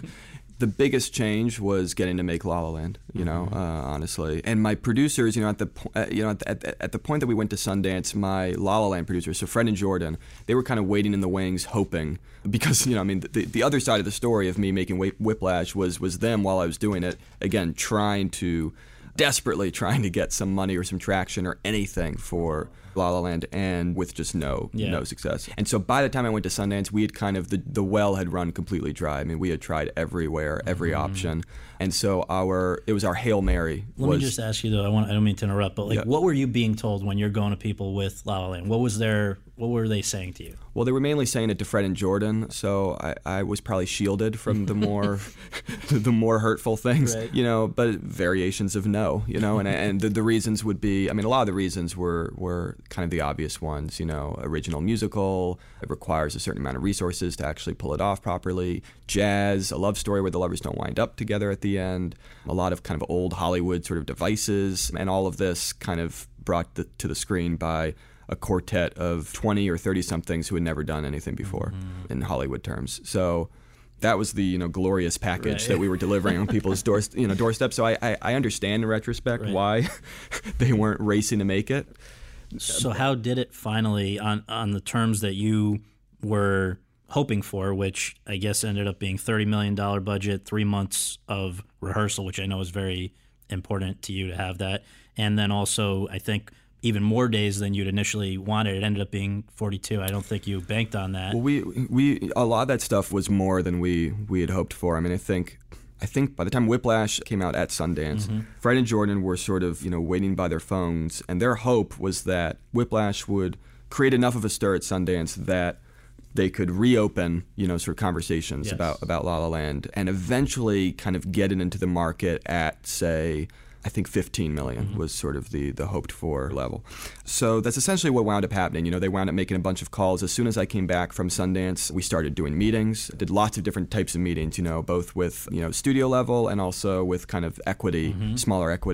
The biggest change was getting to make La La Land, you know, uh, honestly. And my producers, you know, at the uh, you know at the, at, the, at the point that we went to Sundance, my La La Land producers, so Fred and Jordan, they were kind of waiting in the wings, hoping, because, you know, I mean, the, the other side of the story of me making Whiplash was was them while I was doing it, again, trying to, desperately trying to get some money or some traction or anything for La La Land, and with just no yeah. no success. And so by the time I went to Sundance, we had kind of, the, the well had run completely dry. I mean, we had tried everywhere, every mm-hmm. option. And so our, it was our Hail Mary. Let was, me just ask you though, I want I don't mean to interrupt, but like, yeah. what were you being told when you're going to people with La La Land? What was their, what were they saying to you? Well, they were mainly saying it to Fred and Jordan, so I, I was probably shielded from the more the more hurtful things, right. you know, but variations of no, you know, and and the, the reasons would be, I mean, a lot of the reasons were, were kind of the obvious ones, you know, original musical, it requires a certain amount of resources to actually pull it off properly, jazz, a love story where the lovers don't wind up together at the end, a lot of kind of old Hollywood sort of devices, and all of this kind of brought the, to the screen by a quartet of twenty or thirty somethings who had never done anything before mm-hmm. in Hollywood terms. So that was the, you know, glorious package right. that we were delivering on people's door, you know, doorsteps. So I, I, I understand in retrospect right. why they weren't racing to make it. So how did it finally, on on the terms that you were hoping for, which I guess ended up being thirty million dollars budget, three months of rehearsal, which I know is very important to you to have that, and then also I think even more days than you'd initially wanted. It ended up being forty-two. I don't think you banked on that. Well, we we a lot of that stuff was more than we we had hoped for. I mean, I think I think by the time Whiplash came out at Sundance, mm-hmm. Fred and Jordan were sort of, you know, waiting by their phones, and their hope was that Whiplash would create enough of a stir at Sundance that they could reopen, you know, sort of conversations yes. about about La La Land, and eventually kind of get it into the market at, say, I think fifteen million mm-hmm. was sort of the, the hoped for level. So that's essentially what wound up happening. You know, they wound up making a bunch of calls. As soon as I came back from Sundance, we started doing meetings, did lots of different types of meetings, you know, both with, you know, studio level and also with kind of equity, mm-hmm. smaller equity.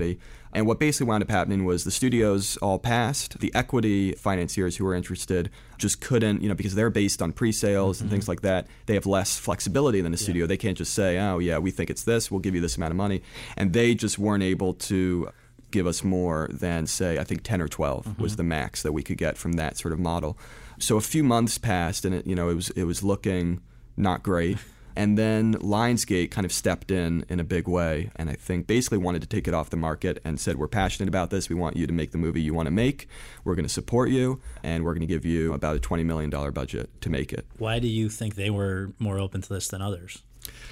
And what basically wound up happening was the studios all passed. The equity financiers who were interested just couldn't, you know, because they're based on pre-sales mm-hmm. and things like that. They have less flexibility than a studio. Yeah. They can't just say, oh, yeah, we think it's this. We'll give you this amount of money. And they just weren't able to give us more than, say, I think ten or twelve mm-hmm. was the max that we could get from that sort of model. So a few months passed, and it, you know, it was it was looking not great. And then Lionsgate kind of stepped in in a big way, and I think basically wanted to take it off the market and said, we're passionate about this. We want you to make the movie you want to make. We're going to support you, and we're going to give you about a twenty million dollars budget to make it. Why do you think they were more open to this than others?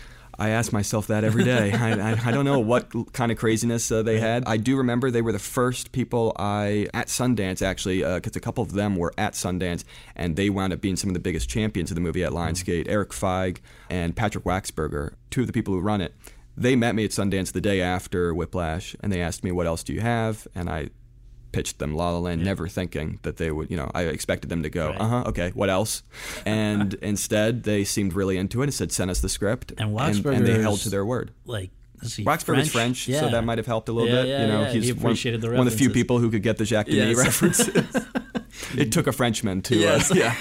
I ask myself that every day. I, I, I don't know what kind of craziness uh, they had. I do remember they were the first people I, at Sundance actually, because uh, a couple of them were at Sundance, and they wound up being some of the biggest champions of the movie at Lionsgate. Mm-hmm. Eric Feig and Patrick Waxberger, two of the people who run it. They met me at Sundance the day after Whiplash, and they asked me, what else do you have? And I pitched them La La Land, yeah. never thinking that they would, you know, I expected them to go, right. uh-huh, okay, what else? And instead, they seemed really into it and said, send us the script. And and, and they held to their word. Like, is he Waxberger's French, French yeah. so that might have helped a little yeah, bit. Yeah, you know, yeah. he's he one, appreciated the one of the few people who could get the Jacques Demy yes. references. It took a Frenchman to, yes. uh, yeah.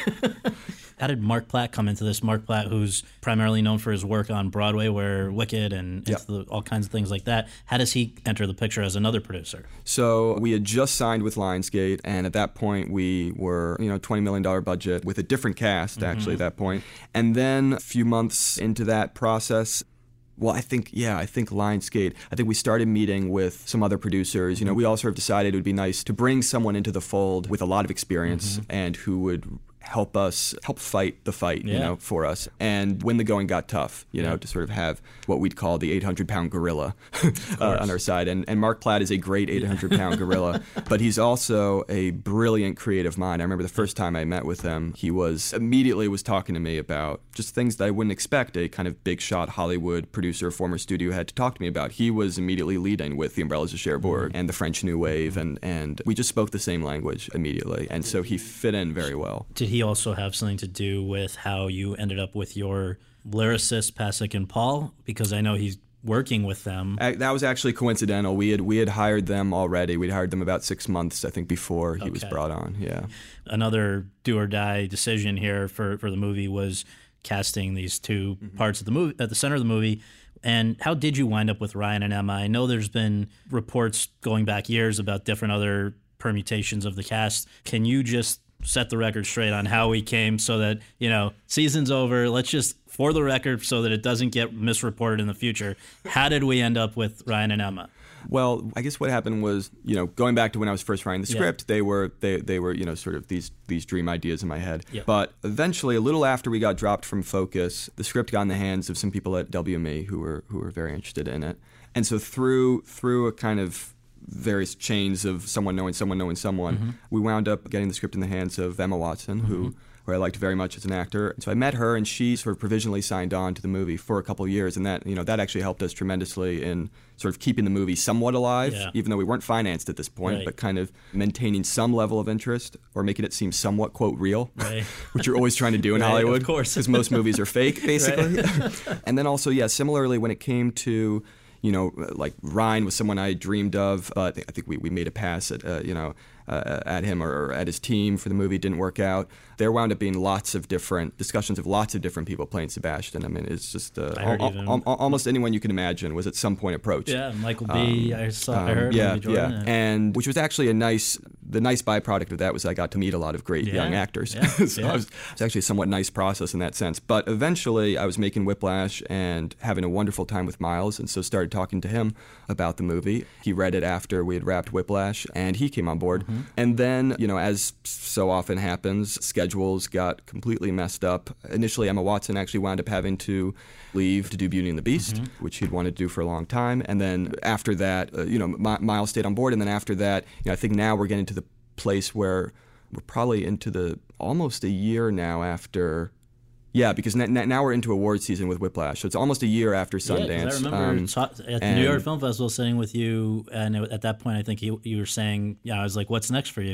How did Mark Platt come into this? Mark Platt, who's primarily known for his work on Broadway, where Wicked and yep. the, all kinds of things like that. How does he enter the picture as another producer? So we had just signed with Lionsgate, and at that point we were, you know, twenty million dollars budget with a different cast, actually, mm-hmm. at that point. And then a few months into that process, well, I think, yeah, I think Lionsgate, I think we started meeting with some other producers. You know, we all sort of decided it would be nice to bring someone into the fold with a lot of experience mm-hmm. and who would help us, help fight the fight, yeah. you know, for us. And when the going got tough, you know, yeah. to sort of have what we'd call the eight hundred pound gorilla uh, on our side. And, and Mark Platt is a great eight hundred pound gorilla, but he's also a brilliant creative mind. I remember the first time I met with him, he was immediately was talking to me about just things that I wouldn't expect a kind of big shot Hollywood producer, former studio head to talk to me about. He was immediately leading with The Umbrellas of Cherbourg mm-hmm. and the French New Wave, and, and we just spoke the same language immediately. And so he fit in very well. Did he also have something to do with how you ended up with your lyricists, Pasek and Paul? Because I know he's working with them. That was actually coincidental. We had we had hired them already. We'd hired them about six months, I think, before he okay. was brought on. Yeah. Another do or die decision here for, for the movie was casting these two mm-hmm. parts of the movie at the center of the movie. And how did you wind up with Ryan and Emma? I know there's been reports going back years about different other permutations of the cast. Can you just set the record straight on how we came so that, you know, season's over, let's just, for the record, so that it doesn't get misreported in the future, how did we end up with Ryan and Emma? Well, I guess what happened was, you know, going back to when I was first writing the script, yeah. they were they they were, you know, sort of these these dream ideas in my head. Yeah. But eventually, a little after we got dropped from Focus, the script got in the hands of some people at W M E who were who were very interested in it. And so through through a kind of various chains of someone knowing someone knowing someone, mm-hmm. we wound up getting the script in the hands of Emma Watson, mm-hmm. who who I liked very much as an actor. So I met her, and she sort of provisionally signed on to the movie for a couple of years, and that, you know, that actually helped us tremendously in sort of keeping the movie somewhat alive, yeah. even though we weren't financed at this point, right. but kind of maintaining some level of interest or making it seem somewhat, quote, real, right. which you're always trying to do in right, Hollywood, of course, because most movies are fake, basically. And then also, yeah, similarly, when it came to, you know, like Ryan was someone I dreamed of, but I think we, we made a pass at, uh, you know, uh, at him or, or at his team for the movie. It didn't work out. There wound up being lots of different discussions of lots of different people playing Sebastian. I mean, it's just uh, al- al- al- almost anyone you can imagine was at some point approached. Yeah, Michael B. Um, I saw, I heard. Yeah, Jordan, yeah, yeah, and which was actually a nice. The nice byproduct of that was I got to meet a lot of great yeah, young actors. Yeah, so yeah. it, was, it was actually a somewhat nice process in that sense. But eventually, I was making Whiplash and having a wonderful time with Miles, and so started talking to him about the movie. He read it after we had wrapped Whiplash, and he came on board. Mm-hmm. And then, you know, as so often happens, schedules got completely messed up. Initially, Emma Watson actually wound up having to leave to do Beauty and the Beast, mm-hmm. which he'd wanted to do for a long time. And then after that, uh, you know, M- Miles stayed on board. And then after that, you know, I think now we're getting to the place where we're probably into the almost a year now after. Yeah, because n- n- now we're into award season with Whiplash, so it's almost a year after Sundance. Yeah, I remember um, ta- at the New York Film Festival sitting with you, and at that point, I think you, you were saying, "Yeah," I was like, "What's next for you?"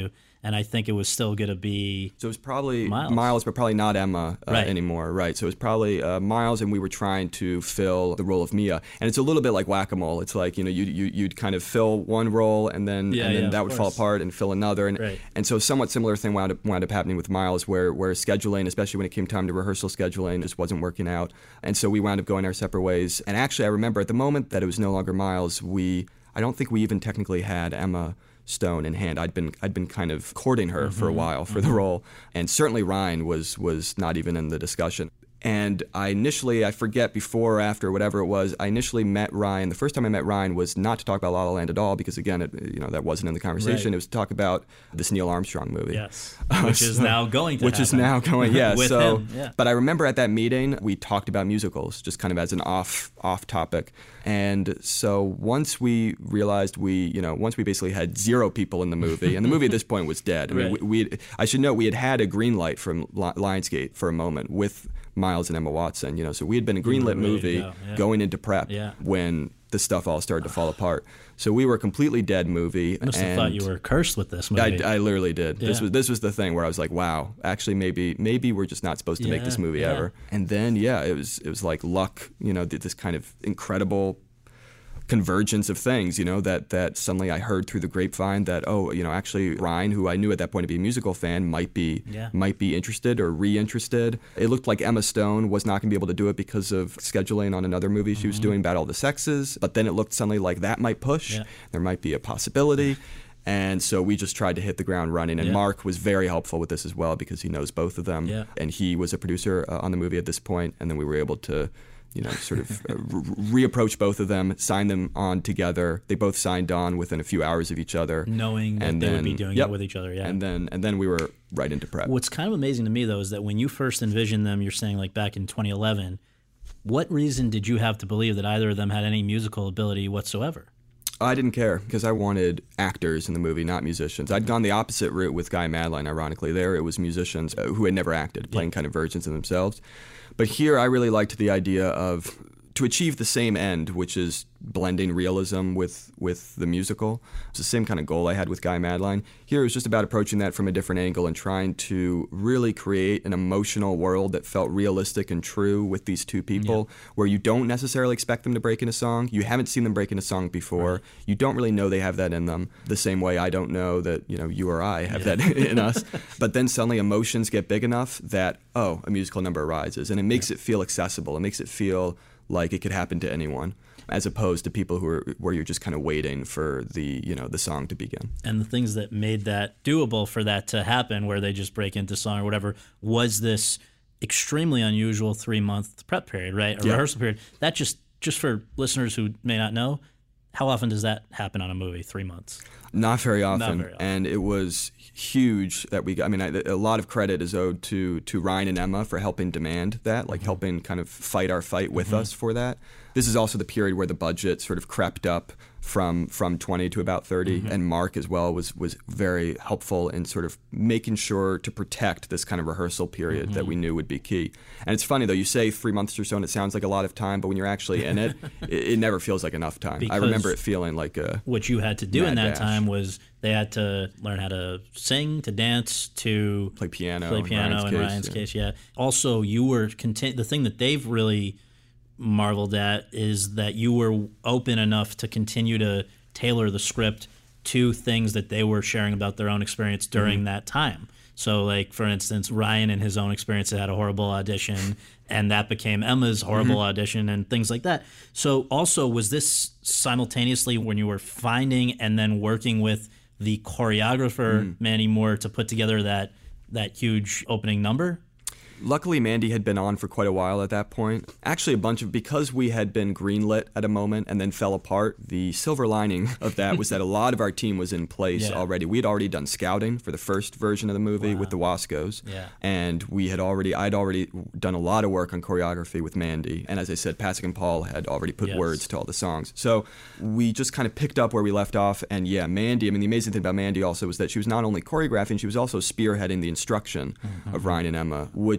and I think it was still going to be So it was probably Miles, Miles but probably not Emma uh, right. anymore, right? So it was probably uh, Miles, and we were trying to fill the role of Mia. And it's a little bit like whack-a-mole. It's like, you know, you, you, you'd kind of fill one role, and then yeah, and then yeah, that would course. fall apart and fill another. And, right. and so a somewhat similar thing wound up, wound up happening with Miles, where, where scheduling, especially when it came time to rehearsal scheduling, just wasn't working out. And so we wound up going our separate ways. And actually, I remember at the moment that it was no longer Miles, we I don't think we even technically had Emma Stone in hand. I'd been I'd been kind of courting her mm-hmm. for a while for mm-hmm. the role, and certainly Ryan was was not even in the discussion. And I initially, I forget before or after, whatever it was, I initially met Ryan. The first time I met Ryan was not to talk about La La Land at all, because again, it, you know, that wasn't in the conversation. Right. It was to talk about this Neil Armstrong movie. Yes, which so, is now going to Which happen. is now going, yeah. With so, him, yeah. But I remember at that meeting, we talked about musicals, just kind of as an off off topic. And so once we realized we, you know, once we basically had zero people in the movie, and the movie at this point was dead. I mean, right. we, we I should note we had had a green light from Lionsgate for a moment with Miles and Emma Watson, you know, so we had been a greenlit movie go. yeah. going into prep yeah. when the stuff all started to fall apart. So we were a completely dead movie. I must and have thought you were cursed with this movie. I, I literally did. Yeah. This was this was the thing where I was like, wow, actually maybe maybe we're just not supposed to yeah, make this movie yeah. ever. And then yeah, it was it was like luck, you know, this kind of incredible convergence of things, you know, that that suddenly I heard through the grapevine that, oh, you know, actually Ryan, who I knew at that point to be a musical fan, might be yeah. might be interested or re-interested. It looked like Emma Stone was not going to be able to do it because of scheduling on another movie mm-hmm. she was doing, Battle of the Sexes, but then it looked suddenly like that might push. Yeah. There might be a possibility. And so we just tried to hit the ground running. And yeah. Mark was very helpful with this as well, because he knows both of them. Yeah. And he was a producer uh, on the movie at this point, and then we were able to, you know, sort of uh, re- reapproach both of them, sign them on together. They both signed on within a few hours of each other, knowing that and they then, would be doing yep. it with each other. Yeah, and then and then we were right into prep. What's kind of amazing to me though is that when you first envisioned them, you're saying like back in twenty eleven. What reason did you have to believe that either of them had any musical ability whatsoever? I didn't care, because I wanted actors in the movie, not musicians. I'd gone the opposite route with Guy Madeline, ironically. There it was musicians who had never acted, playing yeah. kind of versions of themselves. But here I really liked the idea of, to achieve the same end, which is blending realism with, with the musical. It's the same kind of goal I had with Guy Madeline. Here it was just about approaching that from a different angle and trying to really create an emotional world that felt realistic and true with these two people, yeah. where you don't necessarily expect them to break into song. You haven't seen them break into song before. Right. You don't really know they have that in them, the same way I don't know that, you know, you or I have yeah. that in us. But then suddenly emotions get big enough that, oh, a musical number arises. And it makes yeah. it feel accessible. It makes it feel like it could happen to anyone, as opposed to people who are where you're just kind of waiting for the, you know, the song to begin. And the things that made that doable for that to happen, where they just break into song or whatever, was this extremely unusual three month prep period, right? A yeah. rehearsal period. That just just for listeners who may not know, how often does that happen on a movie? Three months? Not very often. Not very often. And it was huge that we got. I mean, I, a lot of credit is owed to to Ryan and Emma for helping demand that, like mm-hmm. helping kind of fight our fight with mm-hmm. us for that. This is also the period where the budget sort of crept up from from twenty to about thirty, mm-hmm. and Mark as well was was very helpful in sort of making sure to protect this kind of rehearsal period mm-hmm. that we knew would be key. And it's funny though, you say three months or so and it sounds like a lot of time, but when you're actually in it, it, it never feels like enough time. Because I remember it feeling like a what you had to do in that dash. time was they had to learn how to sing, to dance, to play piano, play piano in Ryan's, in case, Ryan's yeah. case. Yeah. Also, you were content. The thing that they've really marveled at is that you were open enough to continue to tailor the script to things that they were sharing about their own experience during mm-hmm. that time. So, like, for instance, Ryan in his own experience had a horrible audition, and that became Emma's horrible mm-hmm. audition and things like that. So, also, was this simultaneously when you were finding and then working with the choreographer, mm. Mandy Moore, to put together that that huge opening number? Luckily, Mandy had been on for quite a while at that point. Actually, a bunch of, because we had been greenlit at a moment and then fell apart, the silver lining of that was that a lot of our team was in place yeah. already. We had already done scouting for the first version of the movie wow. with the Wascos. Yeah. And we had already, I'd already done a lot of work on choreography with Mandy. And as I said, Pasek and Paul had already put yes. words to all the songs. So we just kind of picked up where we left off. And yeah, Mandy, I mean, the amazing thing about Mandy also was that she was not only choreographing, she was also spearheading the instruction mm-hmm. of Ryan and Emma, which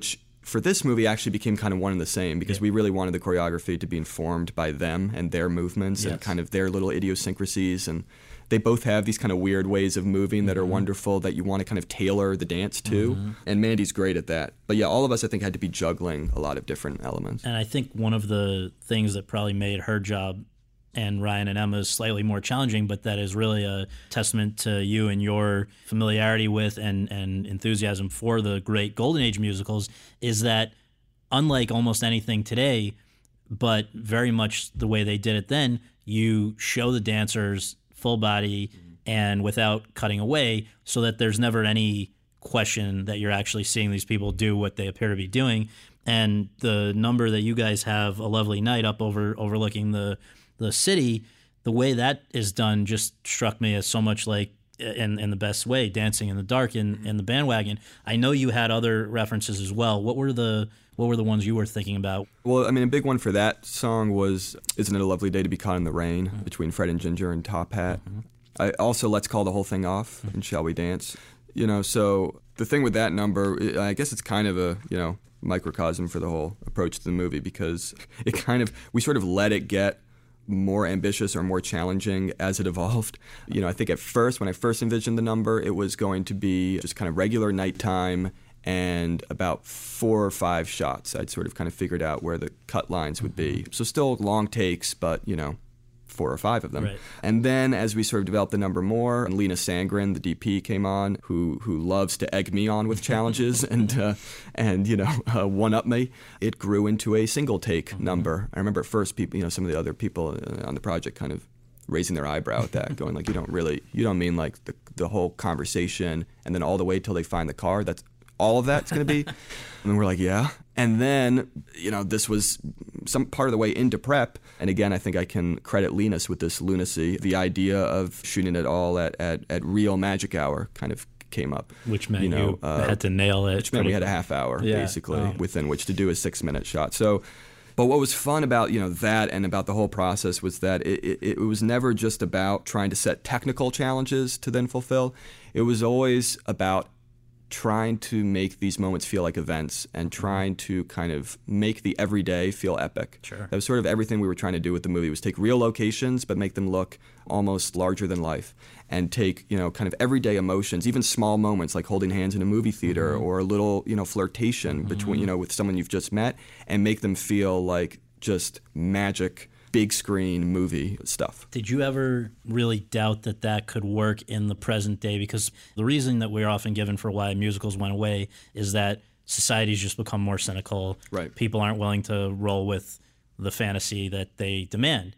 for this movie actually became kind of one and the same because yeah. we really wanted the choreography to be informed by them and their movements yes. and kind of their little idiosyncrasies. And they both have these kind of weird ways of moving that are mm-hmm. wonderful that you want to kind of tailor the dance to. Mm-hmm. And Mandy's great at that. But yeah, all of us, I think, had to be juggling a lot of different elements. And I think one of the things that probably made her job and Ryan and Emma's slightly more challenging, but that is really a testament to you and your familiarity with and, and enthusiasm for the great Golden Age musicals, is that unlike almost anything today, but very much the way they did it then, you show the dancers full body and without cutting away so that there's never any question that you're actually seeing these people do what they appear to be doing. And the number that you guys have, A Lovely Night, up over overlooking the the city, the way that is done just struck me as so much like, in in the best way, Dancing in the Dark in, in the Bandwagon. I know you had other references as well. What were the what were the ones you were thinking about? Well, I mean, a big one for that song was Isn't It a Lovely Day to Be Caught in the Rain, mm-hmm. between Fred and Ginger and Top Hat. Mm-hmm. I also Let's Call the Whole Thing Off mm-hmm. and Shall We Dance. You know, so the thing with that number, I guess it's kind of a, you know, microcosm for the whole approach to the movie because it kind of, we sort of let it get more ambitious or more challenging as it evolved. You know, I think at first, when I first envisioned the number, it was going to be just kind of regular nighttime and about four or five shots. I'd sort of kind of figured out where the cut lines would be. So still long takes, but, you know, four or five of them. Right. And then as we sort of developed the number more, and Lena Sangren, the D P, came on, who who loves to egg me on with challenges and, uh, and you know, uh, one-up me. It grew into a single-take mm-hmm. number. I remember at first, people, you know, some of the other people on the project kind of raising their eyebrow at that, going like, you don't really, you don't mean like the, the whole conversation and then all the way till they find the car? That's all of that's going to be? And we're like, yeah. And then, you know, this was some part of the way into prep. And again, I think I can credit Linus with this lunacy. The idea of shooting it all at, at, at real magic hour kind of came up. Which meant you, know, you uh, had to nail it. Which meant we had a half hour, yeah. basically, oh. within which to do a six-minute shot. So, but what was fun about, you know, that and about the whole process was that it, it, it was never just about trying to set technical challenges to then fulfill. It was always about trying to make these moments feel like events and trying to kind of make the everyday feel epic. Sure. That was sort of everything we were trying to do with the movie, was take real locations but make them look almost larger than life, and take, you know, kind of everyday emotions, even small moments like holding hands in a movie theater mm-hmm. or a little, you know, flirtation mm-hmm. between, you know, with someone you've just met, and make them feel like just magic, big screen movie stuff. Did you ever really doubt that that could work in the present day? Because the reason that we're often given for why musicals went away is that society's just become more cynical. Right. People aren't willing to roll with the fantasy that they demand.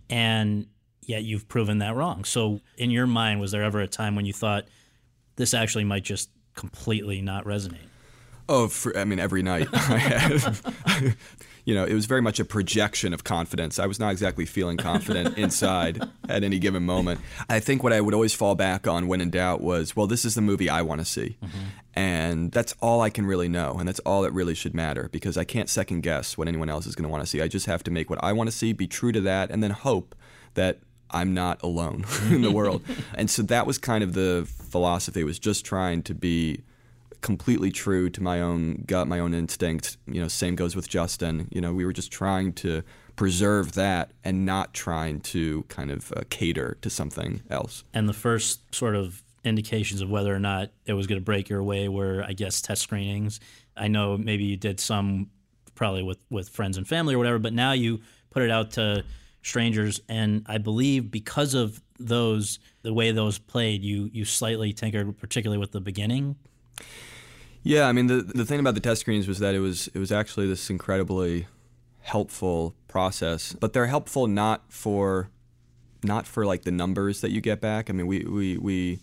And yet you've proven that wrong. So in your mind, was there ever a time when you thought this actually might just completely not resonate? Oh, for, I mean, every night I had. You know, it was very much a projection of confidence. I was not exactly feeling confident inside at any given moment. I think what I would always fall back on when in doubt was, well, this is the movie I want to see. Mm-hmm. And that's all I can really know. And that's all that really should matter, because I can't second guess what anyone else is going to want to see. I just have to make what I want to see, be true to that, and then hope that I'm not alone in the world. And so that was kind of the philosophy, was just trying to be completely true to my own gut, my own instinct. You know, same goes with Justin. You know, we were just trying to preserve that and not trying to kind of uh, cater to something else. And the first sort of indications of whether or not it was going to break your way were, I guess, test screenings. I know maybe you did some probably with, with friends and family or whatever, but now you put it out to strangers, and I believe because of those, the way those played, you you slightly tinkered, particularly with the beginning. Yeah, I mean, the the thing about the test screenings was that it was it was actually this incredibly helpful process, but they're helpful not for not for like the numbers that you get back. I mean, we we we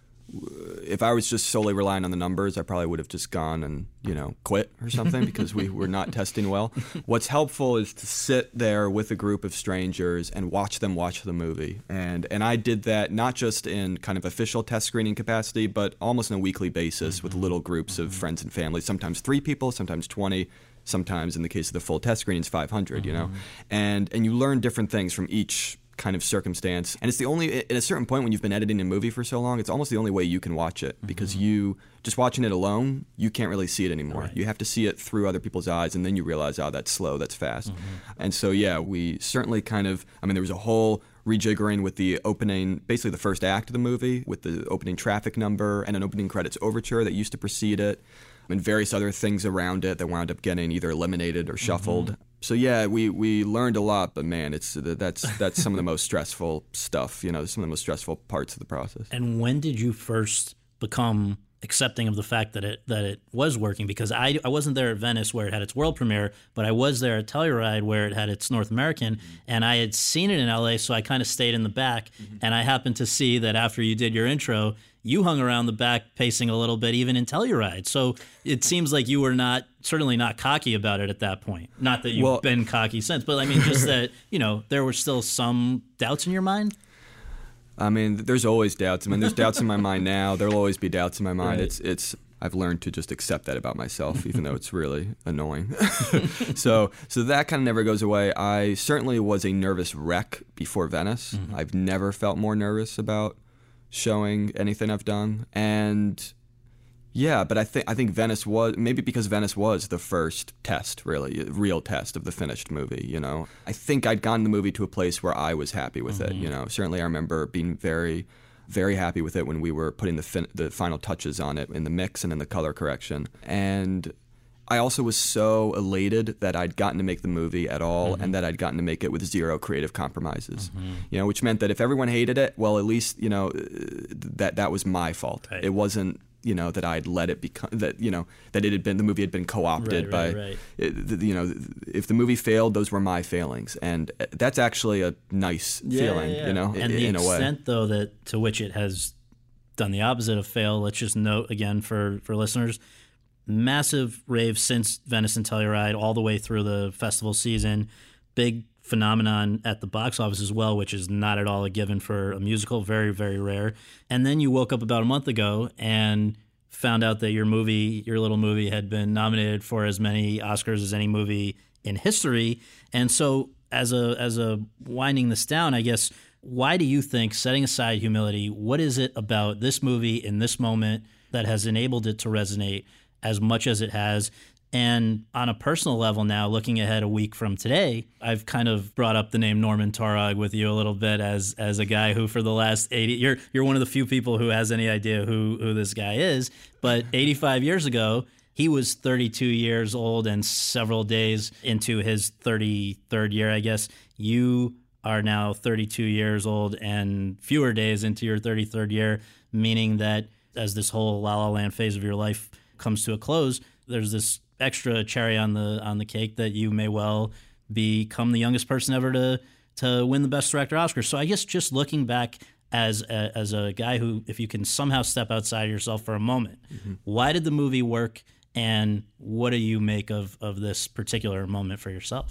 if I was just solely relying on the numbers, I probably would have just gone and, you know, quit or something because we were not testing well. What's helpful is to sit there with a group of strangers and watch them watch the movie. And and I did that not just in kind of official test screening capacity, but almost on a weekly basis with little groups mm-hmm. of friends and family, sometimes three people, sometimes twenty, sometimes in the case of the full test screenings, five hundred, mm-hmm. you know. And and you learn different things from each kind of circumstance. And it's the only, at a certain point when you've been editing a movie for so long, it's almost the only way you can watch it, because mm-hmm. you, just watching it alone, you can't really see it anymore. Right. You have to see it through other people's eyes, and then you realize, oh, that's slow, that's fast. Mm-hmm. And so, yeah, we certainly kind of, I mean, there was a whole rejiggering with the opening, basically the first act of the movie, with the opening traffic number and an opening credits overture that used to precede it, and various other things around it that wound up getting either eliminated or shuffled. Mm-hmm. So yeah, we, we learned a lot, but man, it's that's that's some of the most stressful stuff. You know, some of the most stressful parts of the process. And when did you first become accepting of the fact that it that it was working? Because I I wasn't there at Venice where it had its world premiere, but I was there at Telluride where it had its North American, mm-hmm. and I had seen it in L A, so I kind of stayed in the back. Mm-hmm. And I happened to see that after you did your intro, you hung around the back pacing a little bit, even in Telluride. So it seems like you were not, certainly not cocky about it at that point. Not that you've well, been cocky since, but I mean, just that, you know, there were still some doubts in your mind? I mean, there's always doubts. I mean, there's doubts in my mind now. There'll always be doubts in my mind. Right. It's, it's, I've learned to just accept that about myself, even though it's really annoying. so, so that kind of never goes away. I certainly was a nervous wreck before Venice. Mm-hmm. I've never felt more nervous about showing anything I've done. And yeah, but I think I think Venice was, maybe because Venice was the first test, really, real test of the finished movie, you know. I think I'd gotten the movie to a place where I was happy with mm-hmm. it, you know. Certainly I remember being very, very happy with it when we were putting the fin- the final touches on it in the mix and in the color correction. And I also was so elated that I'd gotten to make the movie at all, mm-hmm. and that I'd gotten to make it with zero creative compromises. Mm-hmm. You know, which meant that if everyone hated it, well, at least, you know, that that was my fault. Right. It wasn't, you know, that I'd let it become that, you know, that it had been, the movie had been co-opted right, right, by, right. It, you know, if the movie failed, those were my failings, and that's actually a nice yeah, feeling, yeah. you know, and in, the in a way. extent though that to which it has done the opposite of fail. Let's just note again for for listeners. Massive rave since Venice and Telluride all the way through the festival season. Big phenomenon at the box office as well, which is not at all a given for a musical. Very, very rare. And then you woke up about a month ago and found out that your movie, your little movie, had been nominated for as many Oscars as any movie in history. And so as a as a winding this down, I guess, why do you think, setting aside humility, what is it about this movie in this moment that has enabled it to resonate as much as it has? And on a personal level now, looking ahead a week from today, I've kind of brought up the name Norman Taurog with you a little bit as as a guy who for the last eighty, you're you're one of the few people who has any idea who, who this guy is. But eighty-five years ago, he was thirty-two years old and several days into his thirty-third year, I guess. You are now thirty-two years old and fewer days into your thirty-third year, meaning that as this whole La La Land phase of your life comes to a close, there's this extra cherry on the on the cake that you may well become the youngest person ever to to win the Best Director Oscar. So I guess just looking back as a, as a guy who, if you can somehow step outside yourself for a moment, mm-hmm. why did the movie work, and what do you make of, of this particular moment for yourself?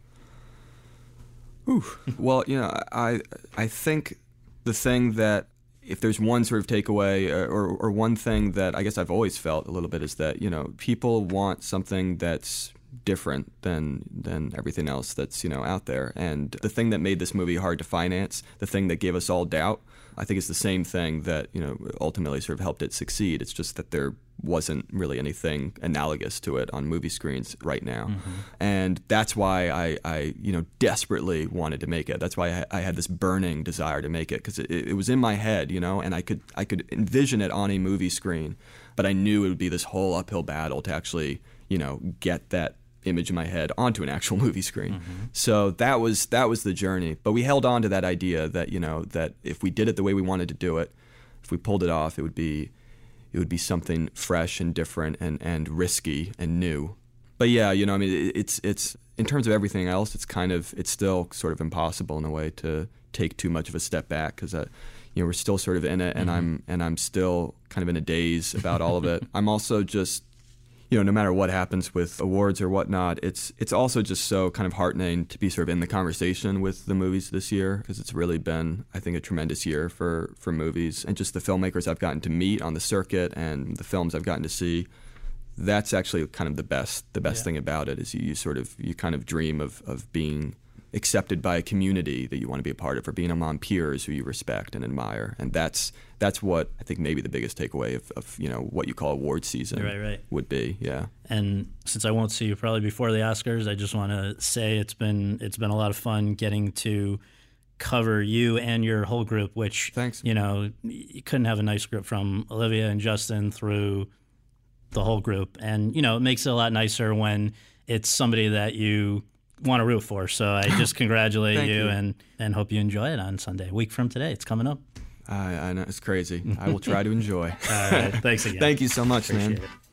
Ooh. Well, you know, I I think the thing that, if there's one sort of takeaway or, or, or one thing that I guess I've always felt a little bit, is that, you know, people want something that's different than than everything else that's, you know, out there. And the thing that made this movie hard to finance, the thing that gave us all doubt, I think is the same thing that, you know, ultimately sort of helped it succeed. It's just that there wasn't really anything analogous to it on movie screens right now. Mm-hmm. And that's why I, I, you know, desperately wanted to make it. That's why I, I had this burning desire to make it, because it, it was in my head, you know, and I could I could envision it on a movie screen, but I knew it would be this whole uphill battle to actually, you know, get that image in my head onto an actual movie screen. Mm-hmm. So that was that was the journey. But we held on to that idea that, you know, that if we did it the way we wanted to do it, if we pulled it off, it would be it would be something fresh and different and, and risky and new. But yeah, you know, I mean, it's it's in terms of everything else, it's kind of it's still sort of impossible in a way to take too much of a step back, because uh, you know, we're still sort of in it, and mm-hmm. I'm and I'm still kind of in a daze about all of it. I'm also just, you know, no matter what happens with awards or whatnot, it's it's also just so kind of heartening to be sort of in the conversation with the movies this year, because it's really been, I think, a tremendous year for, for movies, and just the filmmakers I've gotten to meet on the circuit and the films I've gotten to see. That's actually kind of the best the best yeah. thing about it, is you, you sort of you kind of dream of, of being accepted by a community that you want to be a part of, or being among peers who you respect and admire. And that's that's what I think maybe the biggest takeaway of, of you know what you call award season right, right. would be. Yeah. And since I won't see you probably before the Oscars, I just want to say it's been it's been a lot of fun getting to cover you and your whole group, which Thanks. you know you couldn't have a nice group from Olivia and Justin through the whole group. And you know it makes it a lot nicer when it's somebody that you want to root for. So I just congratulate you, you and and hope you enjoy it on Sunday, a week from today. It's coming up. I, I know it's crazy. I will try to enjoy. All right, thanks again. Thank you so much, Appreciate man. it.